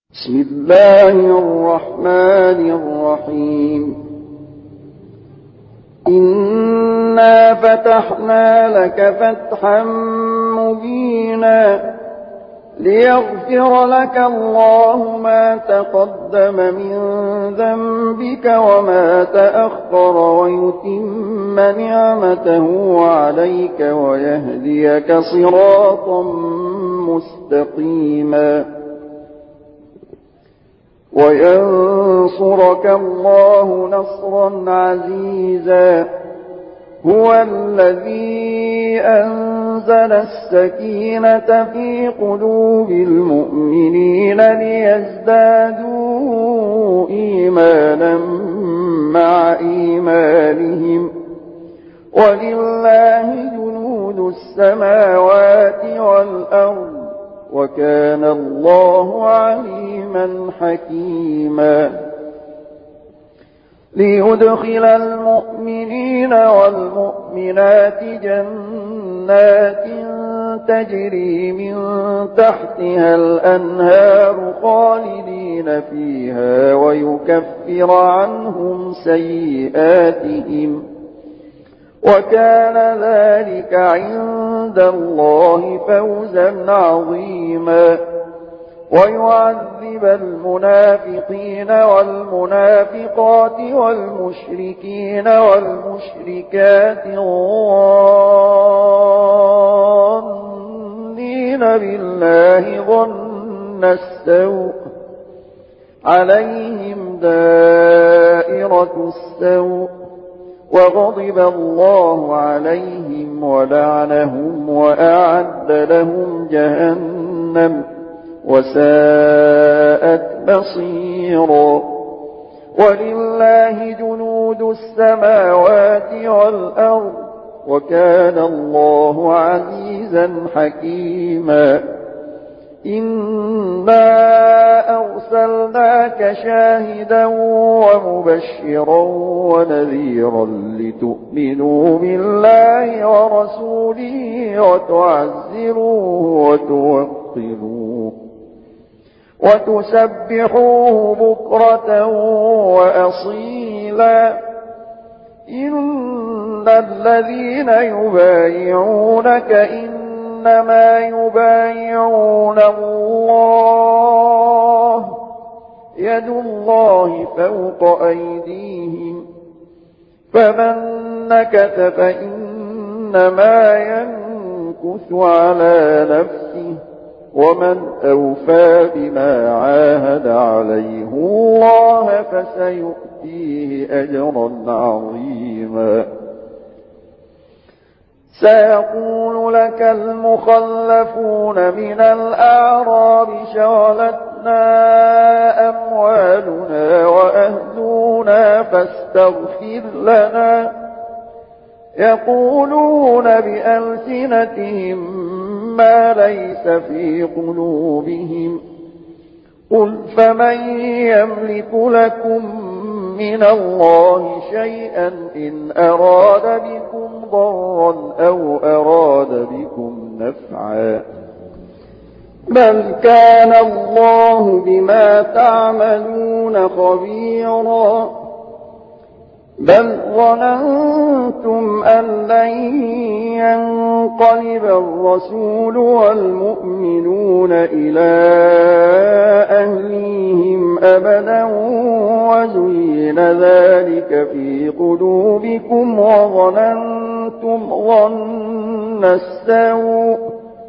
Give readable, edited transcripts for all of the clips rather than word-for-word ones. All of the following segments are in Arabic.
بسم الله الرحمن الرحيم. إنا فتحنا لك فتحا مبينا ليغفر لك الله ما تقدم من ذنبك وما تأخر ويتم نعمته عليك ويهديك صراطا مستقيما وينصرك الله نصرا عزيزا. هو الذي أنزل السكينة في قلوب المؤمنين ليزدادوا إيمانا مع إيمانهم ولله جنود السماوات والأرض وكان الله عليما حكيما. ليدخل المؤمنين والمؤمنات جنات تجري من تحتها الأنهار خالدين فيها ويكفر عنهم سيئاتهم وكان ذلك عند الله فوزا عظيما. ويعذب المنافقين والمنافقات والمشركين والمشركات الظانين بالله ظن السوء عليهم دائرة السوء وغضب الله عليهم ولعنهم وأعد لهم جهنم وساءت مصيرا. ولله جنود السماوات والأرض وكان الله عزيزا حكيما. إنا أرسلناك شاهدا ومبشرا ونذيرا لتؤمنوا بالله ورسوله وتعزروه وتوقروه وتسبحوه بكرة وأصيلا. إن الذين يبايعونك إنما يبايعون الله يد الله فوق أيديهم فمن نكث فإنما ينكث على نفسه ومن أوفى بما عاهد عليه الله فسيؤتيه أجرا عظيما. سيقول لك المخلفون من الأعراب شغلتنا أموالنا وأهلنا فاستغفر لنا يقولون بألسنتهم ما ليس في قلوبهم قل فمن يملك لكم من الله شيئا إن أراد بكم ضرا أو أراد بكم نفعا بل كان الله بما تعملون خبيرا. بل ظننتم أن لن ينقلب الرسول والمؤمنون إلى أهليهم أبدا وزين ذلك في قلوبكم وظننتم ظن السوء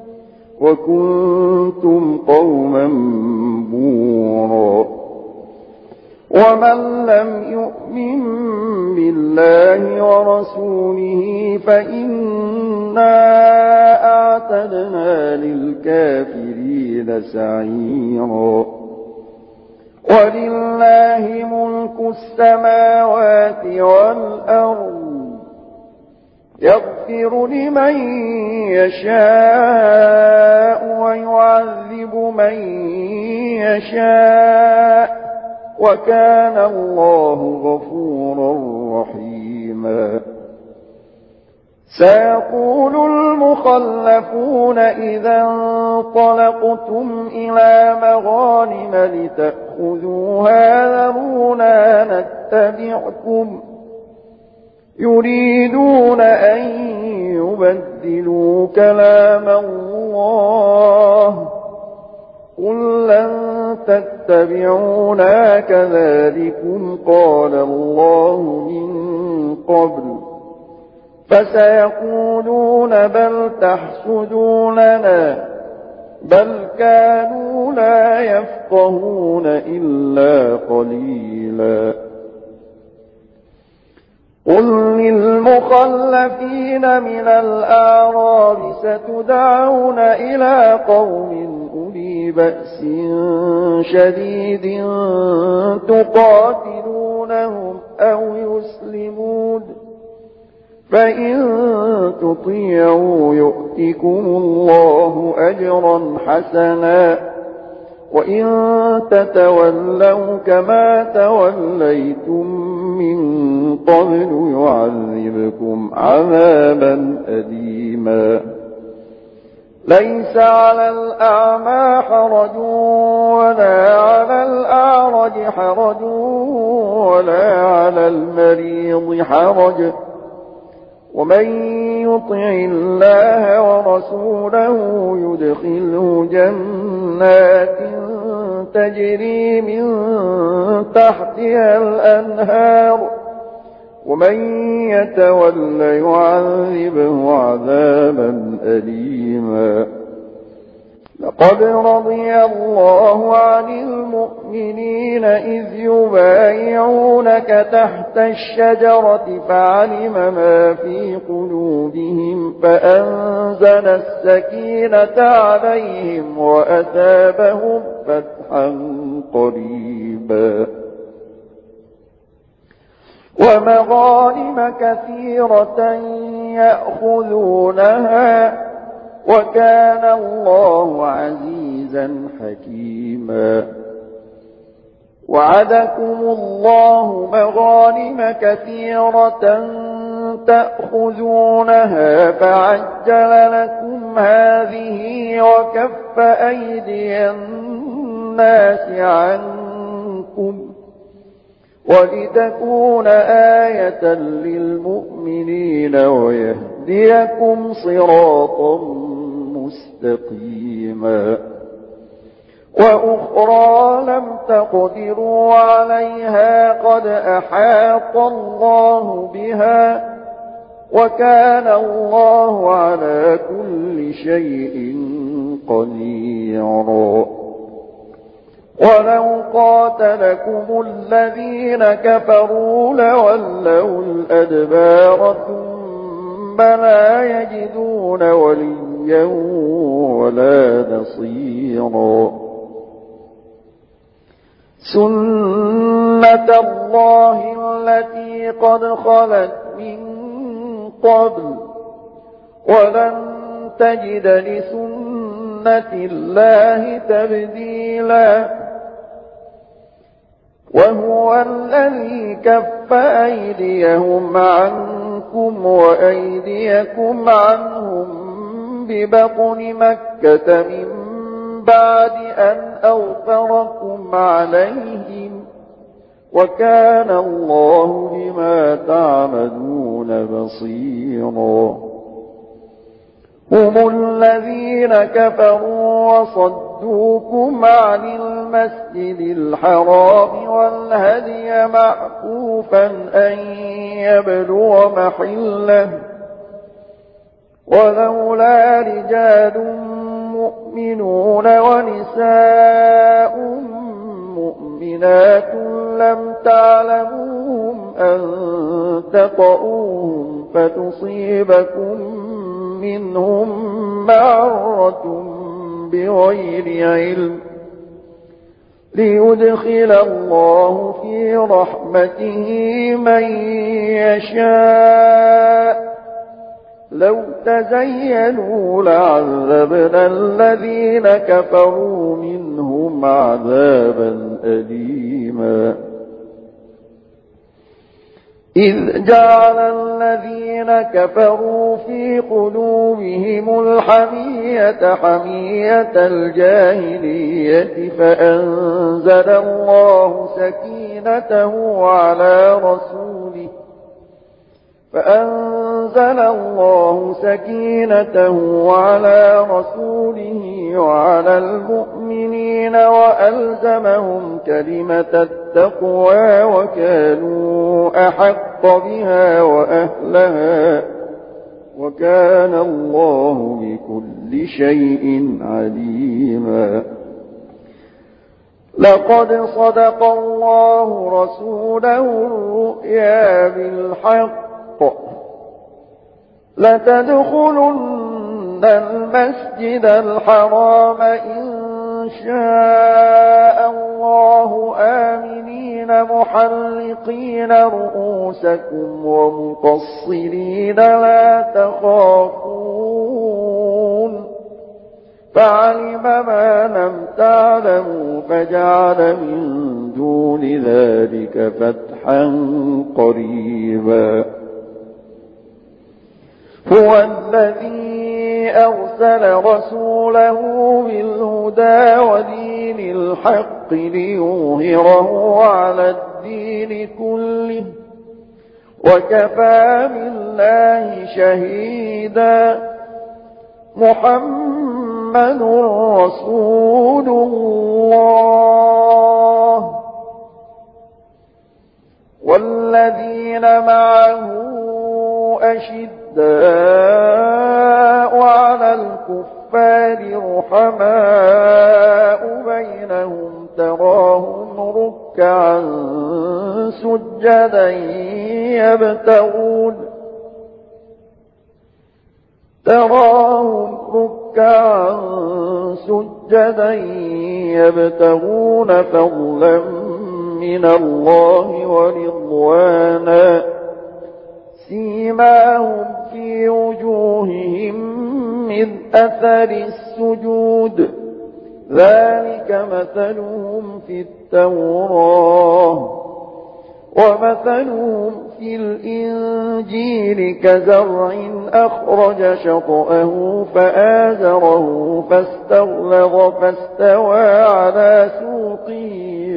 وكنتم قوما بورا. ومن لم يؤمن بالله ورسوله فإنا أعتدنا للكافرين سعيرا. ولله ملك السماوات والأرض يغفر لمن يشاء ويعذب من يشاء وكان الله غفورا رحيما. سيقول المخلفون إذا انطلقتم إلى مغانم لتأخذوها ذرونا نتبعكم يريدون أن يبدلوا كلام الله قل لن تتبعونا كذلكم قال الله من قبل فسيقولون بل تحسدوننا بل كانوا لا يفقهون إلا قليلا قل للمخلفين من الأعراب ستدعون إلى قوم أولي بأس شديد تقاتلونهم أو يسلمون فإن تطيعوا يؤتكم الله أجرا حسنا وإن تتولوا كما توليتم من قبل يعذبكم عذابا أليما ليس على الأعمى حرج ولا على الأعرج حرج ولا على المريض حرج ومن يطع الله ورسوله يدخله جنات تجري من تحتها الأنهار ومن يتول يعذبه عذابا أليما لقد رضي الله عن المؤمنين إذ يبايعونك تحت الشجرة فعلم ما في قلوبهم فأنزل السكينة عليهم وأثابهم فتحا قريبا ومغانم كثيرة يأخذونها وكان الله عزيزا حكيما وعدكم الله مغانم كثيرة تأخذونها فعجل لكم هذه وكف أيدي الناس عنكم ولتكون آية للمؤمنين ويهديكم صراطا مستقيما وأخرى لم تقدروا عليها قد أحاط الله بها وكان الله على كل شيء قديرا ولو قاتلكم الذين كفروا لولوا الأدبار ثم لا يجدون وليا ولا نصيرا سنة الله التي قد خلت من قبل ولن تجد لسنة الله تبديلا وهو الذي كف أيديهم عنكم وأيديكم عنهم ببطن مكة من بعد أن أظفركم عليهم وكان الله بما تعملون بصيرا هم الذين كفروا وصدوكم عن المسجد الحرام والهدي معكوفا أن يبلغ محله ولولا رجال مؤمنون ونساء مؤمنات لم تعلموهم أن تطؤوهم فتصيبكم منهم معرة بغير علم ليدخل الله في رحمته من يشاء لو تزينوا لعذبنا الذين كفروا منهم عذابا أليما إذ جعل الذين كفروا في قلوبهم الحمية حمية الجاهلية فأنزل الله سكينته على رسوله وعلى المؤمنين وألزمهم كلمة التقوى وكانوا أحق بها وأهلها وكان الله بكل شيء عليما. لقد صدق الله رسوله الرؤيا بالحق لتدخلن المسجد الحرام إن شاء الله آمنين محلقين رؤوسكم ومقصرين لا تخافون فعلم ما لم تعلموا فجعل من دون ذلك فتحا قريبا. هو الذي أرسل رسوله بالهدى ودين الحق ليظهره على الدين كله وكفى بالله شهيدا. محمد رسول الله والذين معه أشداء على الكفار رحماء بينهم تراهم ركعا سجدا يبتغون فضلا من الله ورضوانا سيماهم في وجوههم من أثر السجود ذلك مثلهم في التوراة ومثلهم في الإنجيل كزرع أخرج شطأه فآزره فاستغلظ فاستوى على سوقه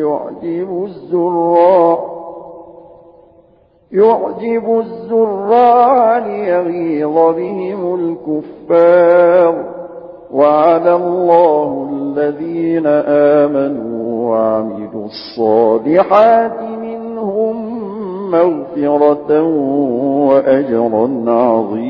يعجب الزراع ليغيظ بهم الكفار وعد الله الذين آمنوا وعملوا الصالحات منهم مغفرة وأجرا عظيما.